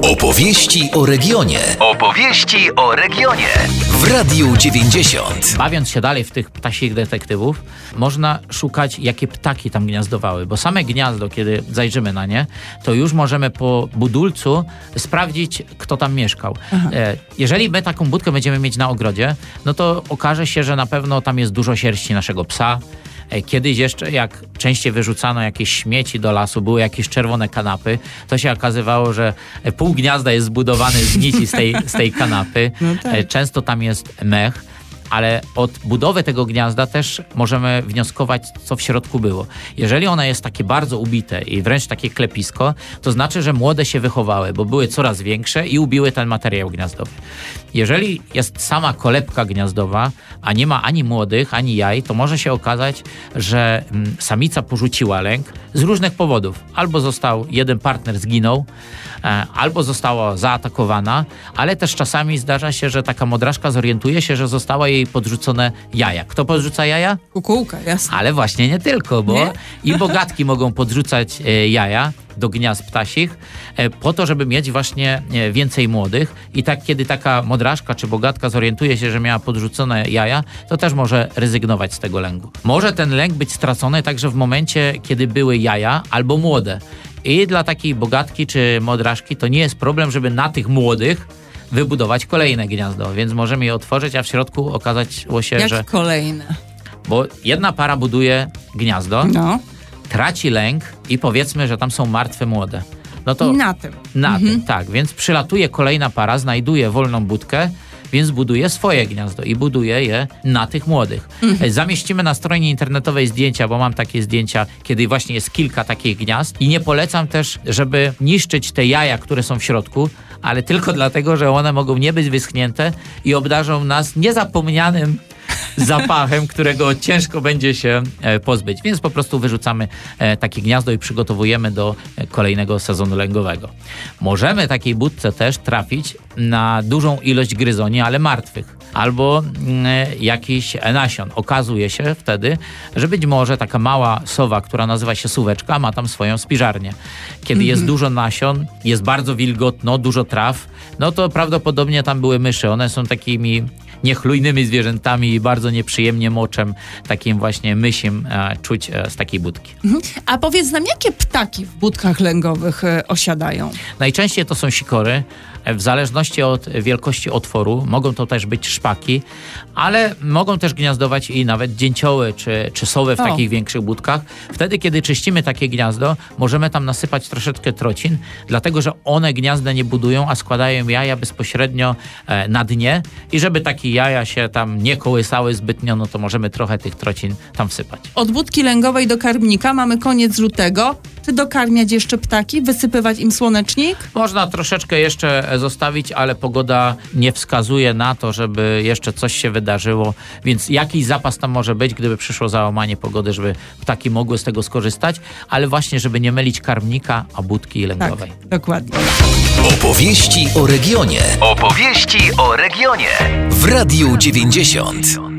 Opowieści o regionie. Opowieści o regionie. W Radiu 90. Bawiąc się dalej w tych ptasich detektywów, można szukać, jakie ptaki tam gniazdowały, bo same gniazdo, kiedy zajrzymy na nie, to już możemy po budulcu sprawdzić, kto tam mieszkał. Jeżeli my taką budkę będziemy mieć na ogrodzie, no to okaże się, że na pewno tam jest dużo sierści naszego psa. Kiedyś jeszcze, jak częściej wyrzucano jakieś śmieci do lasu, były jakieś czerwone kanapy, to się okazywało, że pół gniazda jest zbudowane z nici z tej kanapy. No tak. Często tam jest mech, ale od budowy tego gniazda też możemy wnioskować, co w środku było. Jeżeli ono jest takie bardzo ubite i wręcz takie klepisko, to znaczy, że młode się wychowały, bo były coraz większe i ubiły ten materiał gniazdowy. Jeżeli jest sama kolebka gniazdowa, a nie ma ani młodych, ani jaj, to może się okazać, że samica porzuciła lęk z różnych powodów. Albo jeden partner zginął, albo została zaatakowana, ale też czasami zdarza się, że taka modraszka zorientuje się, że została jej podrzucone jaja. Kto podrzuca jaja? Kukułka, jasne. Ale właśnie nie tylko, bo i bogatki mogą podrzucać jaja do gniazd ptasich po to, żeby mieć właśnie więcej młodych. I tak, kiedy taka modraszka czy bogatka zorientuje się, że miała podrzucone jaja, to też może rezygnować z tego lęku. Może ten lęk być stracony także w momencie, kiedy były jaja albo młode. I dla takiej bogatki czy modraszki to nie jest problem, żeby na tych młodych wybudować kolejne gniazdo, więc możemy je otworzyć, a w środku okazało się, że... Jak kolejne? Bo jedna para buduje gniazdo, traci lęk i powiedzmy, że tam są martwe młode. No to i na tym. Na tym, tak. Więc przylatuje kolejna para, znajduje wolną budkę, więc buduje swoje gniazdo i buduje je na tych młodych. Zamieścimy na stronie internetowej zdjęcia, bo mam takie zdjęcia, kiedy właśnie jest kilka takich gniazd i nie polecam też, żeby niszczyć te jaja, które są w środku, ale tylko dlatego, że one mogą nie być wyschnięte i obdarzą nas niezapomnianym zapachem, którego ciężko będzie się pozbyć. Więc po prostu wyrzucamy takie gniazdo i przygotowujemy do kolejnego sezonu lęgowego. Możemy takiej budce też trafić na dużą ilość gryzoni, ale martwych. Albo jakiś nasion. Okazuje się wtedy, że być może taka mała sowa, która nazywa się suweczka, ma tam swoją spiżarnię. Kiedy jest dużo nasion, jest bardzo wilgotno, dużo traw, no to prawdopodobnie tam były myszy. One są takimi niechlujnymi zwierzętami i bardzo nieprzyjemnie moczem takim właśnie mysiem czuć z takiej budki. A powiedz nam, jakie ptaki w budkach lęgowych osiadają? Najczęściej to są sikory. W zależności od wielkości otworu mogą to też być szpaki, ale mogą też gniazdować i nawet dzięcioły czy sowy w takich większych budkach. Wtedy, kiedy czyścimy takie gniazdo, możemy tam nasypać troszeczkę trocin, dlatego że one gniazda nie budują, a składają jaja bezpośrednio na dnie i żeby takie jaja się tam nie kołysały zbytnio, no to możemy trochę tych trocin tam wsypać. Od budki lęgowej do karmnika mamy koniec lutego. Czy dokarmiać jeszcze ptaki? Wysypywać im słonecznik? Można troszeczkę jeszcze zostawić, ale pogoda nie wskazuje na to, żeby jeszcze coś się wydarzyło, więc jakiś zapas tam może być, gdyby przyszło załamanie pogody, żeby ptaki mogły z tego skorzystać, ale właśnie, żeby nie mylić karmnika, a budki lęgowej. Tak, dokładnie. Opowieści o regionie. Opowieści o regionie. W Radiu 90.